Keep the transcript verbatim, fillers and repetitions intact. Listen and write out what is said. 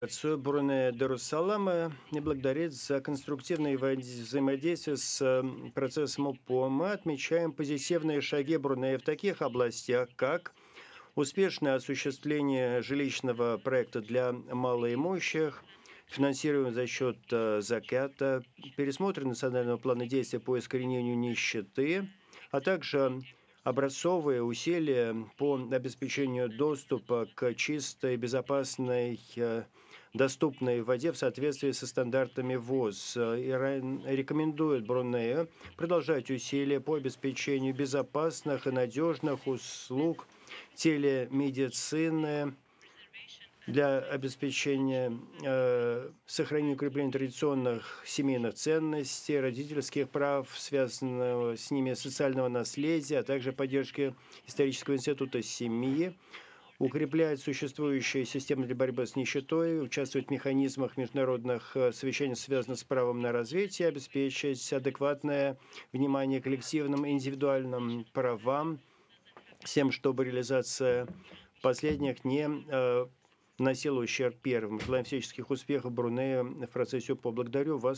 Делегацию Брунея Даруссалама и благодарит за конструктивное во- взаимодействие с м, процессом ОПО. Мы отмечаем позитивные шаги Брунея в таких областях, как успешное осуществление жилищного проекта для малоимущих, финансируемый за счет э, заката, пересмотр национального плана действий по искоренению нищеты, а также образцовые усилия по обеспечению доступа к чистой, безопасной, э, доступной воде в соответствии со стандартами ВОЗ. Э, Иран рекомендует Брунею продолжать усилия по обеспечению безопасных и надежных услуг телемедицины для обеспечения э, сохранения и укрепления традиционных семейных ценностей, родительских прав, связанного с ними социального наследия, а также поддержки исторического института семьи, укреплять существующие системы для борьбы с нищетой, участвовать в механизмах международных э, совещаний, связанных с правом на развитие, обеспечить адекватное внимание коллективным и индивидуальным правам, с тем, чтобы реализация последних не э, наносила ущерб первым. Желаем всяческих успехов Брунею в процессе ОПО. Благодарю вас.